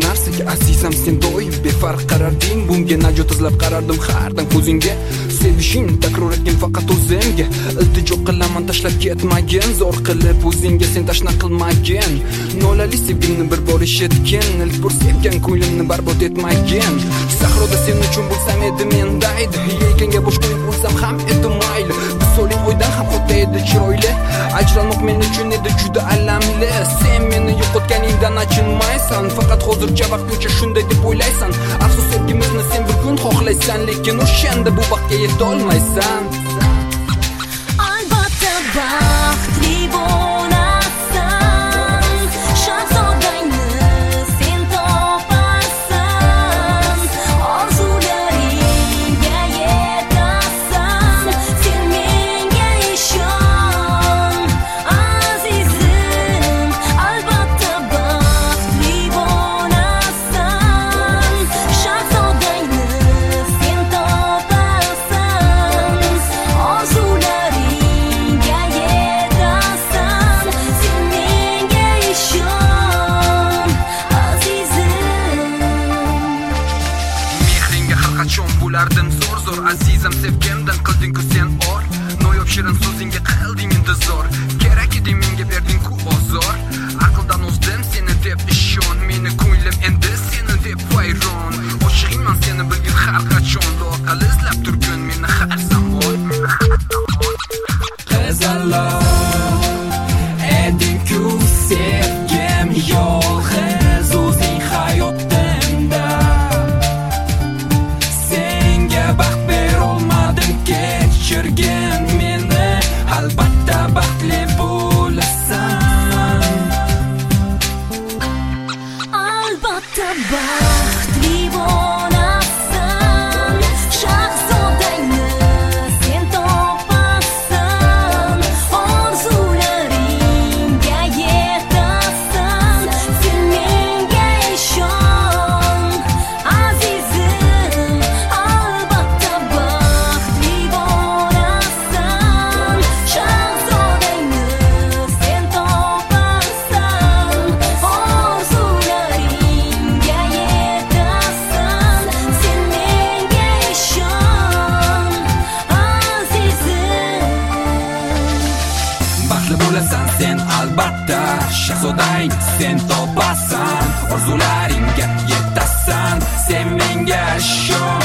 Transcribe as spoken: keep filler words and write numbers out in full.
narsaga azizam sen doim befarq qararding. Bunga najot izlab qarardim har dam ko'zingga. Sevishing takror etgin faqat o'zimga. Iltijo qilaman tashlab ketmagin, zo'r qilib o'zingga sen tashna qilmagin. Nolali sevgimni bir bor eshitgin, ilk bor sevgan ko'nglimni barbod etmagin. Sahroda sen uchun bo'lsam edi mendaydi, yelkanga bosh qo'yib bo'lsam ham edi mayli. So'ling o'ydan ham xuddi edi chiroyli, ajralmoq men uchun edi juda alamli. Sen meni yo'qotganingdan achinmaysan, faqat hozircha vaqtincha shunday deb o'ylaysan. Afsus sevgimizni sen bir kun xohlaysan, lekin o'shanda bu vaqtga yetolmaysan. Albatta baxtli bo'lasan, shahzodangni sen topasan, orzularingga yetasan, sen menga ishon azizim. Albatta baxtli bo'lasan, shahzodangni sen topasan, orzularingga yetasan, sen menga ishon azizim. Mehringga har qachon bo'lardim zo'r zo'r, azizam sevgimdan qilding-ku sen or. Noyob shirin so'zingga qilding intizor, kerak edi menga berding-ku ozor. Aqldan o'zdim seni deb ishon, meni ko'nglim endi seni deb vayron. Oshig'ingman seni bilgin har qachon, loqal izlab turgin meni har zamon. Qizaloq eding-ku sevgim, yolg'iz o'zing hayotimda. Senga baxt berolmadim, kechirgin meni, albatta baxtli bo'lasan. Albatta baxtli bo'lasan, shahzodangni sen topasan, orzularingga yetasan, sen menga ishon azizim. Albatta baxtli bo'lasan, shahzodangni sen topasan, orzularingga yetasan, sen menga ishon azizim. Baxtli bo'lasan sen albatta, shahzodang sen topasan, orzularingga yetasan, sen menga ishon.